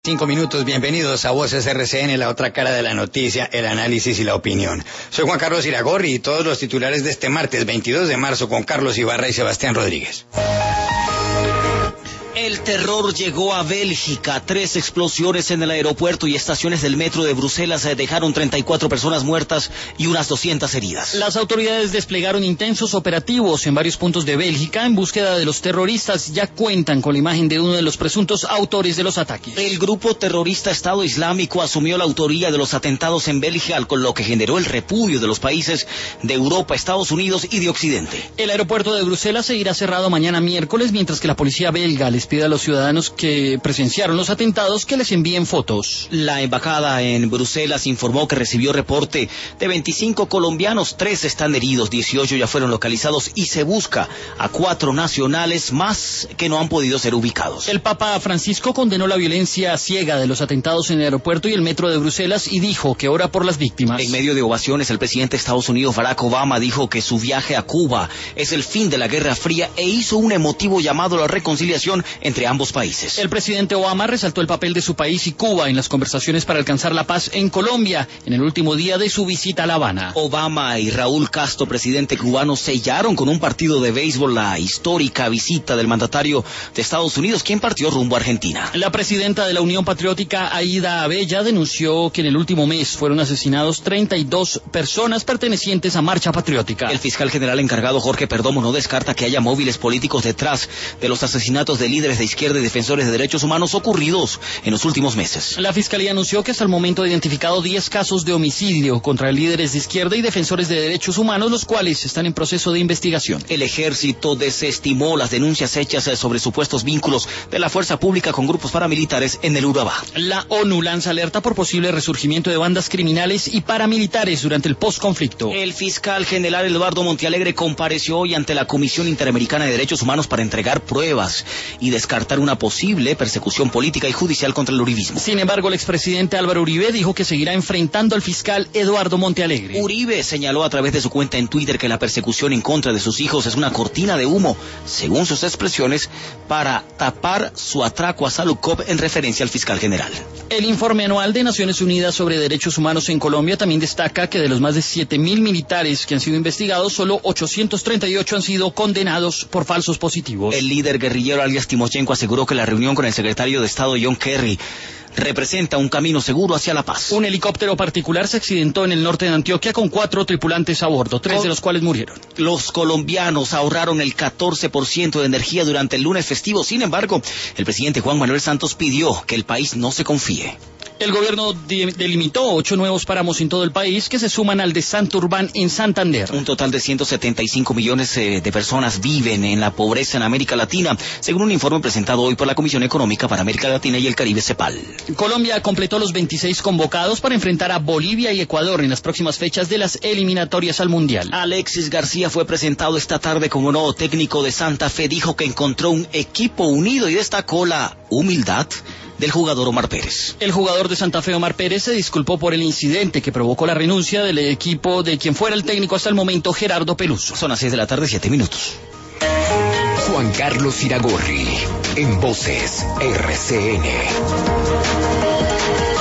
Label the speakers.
Speaker 1: 5 minutos, bienvenidos a Voces RCN, la otra cara de la noticia, el análisis y la opinión. Soy Juan Carlos Iragorri y todos los titulares de este martes 22 de marzo con Carlos Ibarra y Sebastián Rodríguez.
Speaker 2: El terror llegó a Bélgica. 3 explosiones en el aeropuerto y estaciones del metro de Bruselas dejaron 34 personas muertas y unas 200 heridas.
Speaker 3: Las autoridades desplegaron intensos operativos en varios puntos de Bélgica en búsqueda de los terroristas. Ya cuentan con la imagen de uno de los presuntos autores de los ataques.
Speaker 2: El grupo terrorista Estado Islámico asumió la autoría de los atentados en Bélgica, con lo que generó el repudio de los países de Europa, Estados Unidos y de Occidente.
Speaker 3: El aeropuerto de Bruselas seguirá cerrado mañana miércoles, mientras que la policía belga les pide a los ciudadanos que presenciaron los atentados que les envíen fotos.
Speaker 2: La embajada en Bruselas informó que recibió reporte de 25 colombianos, 3 están heridos, 18 ya fueron localizados y se busca a 4 nacionales más que no han podido ser ubicados.
Speaker 3: El Papa Francisco condenó la violencia ciega de los atentados en el aeropuerto y el metro de Bruselas y dijo que ora por las víctimas.
Speaker 2: En medio de ovaciones, el presidente de Estados Unidos, Barack Obama, dijo que su viaje a Cuba es el fin de la Guerra Fría e hizo un emotivo llamado a la reconciliación entre ambos países.
Speaker 3: El presidente Obama resaltó el papel de su país y Cuba en las conversaciones para alcanzar la paz en Colombia en el último día de su visita a La Habana.
Speaker 2: Obama y Raúl Castro, presidente cubano, sellaron con un partido de béisbol la histórica visita del mandatario de Estados Unidos, quien partió rumbo a Argentina.
Speaker 3: La presidenta de la Unión Patriótica, Aida Abella, denunció que en el último mes fueron asesinados 32 personas pertenecientes a Marcha Patriótica.
Speaker 2: El fiscal general encargado, Jorge Perdomo, no descarta que haya móviles políticos detrás de los asesinatos de líderes de izquierda y defensores de derechos humanos ocurridos en los últimos meses.
Speaker 3: La Fiscalía anunció que hasta el momento ha identificado 10 casos de homicidio contra líderes de izquierda y defensores de derechos humanos, los cuales están en proceso de investigación.
Speaker 2: El ejército desestimó las denuncias hechas sobre supuestos vínculos de la fuerza pública con grupos paramilitares en el Urabá.
Speaker 3: La ONU lanza alerta por posible resurgimiento de bandas criminales y paramilitares durante el posconflicto.
Speaker 2: El fiscal general Eduardo Montealegre compareció hoy ante la Comisión Interamericana de Derechos Humanos para entregar pruebas y descartar una posible persecución política y judicial contra el uribismo.
Speaker 3: Sin embargo, el expresidente Álvaro Uribe dijo que seguirá enfrentando al fiscal Eduardo Montealegre.
Speaker 2: Uribe señaló a través de su cuenta en Twitter que la persecución en contra de sus hijos es una cortina de humo, según sus expresiones, para tapar su atraco a Salukov en referencia al fiscal general.
Speaker 3: El informe anual de Naciones Unidas sobre derechos humanos en Colombia también destaca que de los más de 7.000 militares que han sido investigados, solo 838 han sido condenados por falsos positivos.
Speaker 2: El líder guerrillero alias Timochenko aseguró que la reunión con el secretario de Estado John Kerry representa un camino seguro hacia la paz.
Speaker 3: Un helicóptero particular se accidentó en el norte de Antioquia con 4 tripulantes a bordo, 3 de los cuales murieron.
Speaker 2: Los colombianos ahorraron el 14% de energía durante el lunes festivo. Sin embargo, el presidente Juan Manuel Santos pidió que el país no se confíe.
Speaker 3: El gobierno delimitó 8 nuevos páramos en todo el país que se suman al de Santurbán en Santander.
Speaker 2: Un total de 175 millones de personas viven en la pobreza en América Latina, según un informe presentado hoy por la Comisión Económica para América Latina y el Caribe, CEPAL.
Speaker 3: Colombia completó los 26 convocados para enfrentar a Bolivia y Ecuador en las próximas fechas de las eliminatorias al Mundial.
Speaker 2: Alexis García fue presentado esta tarde como nuevo técnico de Santa Fe. Dijo que encontró un equipo unido y destacó la humildad del jugador Omar Pérez.
Speaker 3: El jugador de Santa Fe, Omar Pérez, se disculpó por el incidente que provocó la renuncia del equipo de quien fuera el técnico hasta el momento, Gerardo Peluso.
Speaker 2: Son las 6 de la tarde, 7 minutos.
Speaker 4: Juan Carlos Iragorri, en Voces RCN.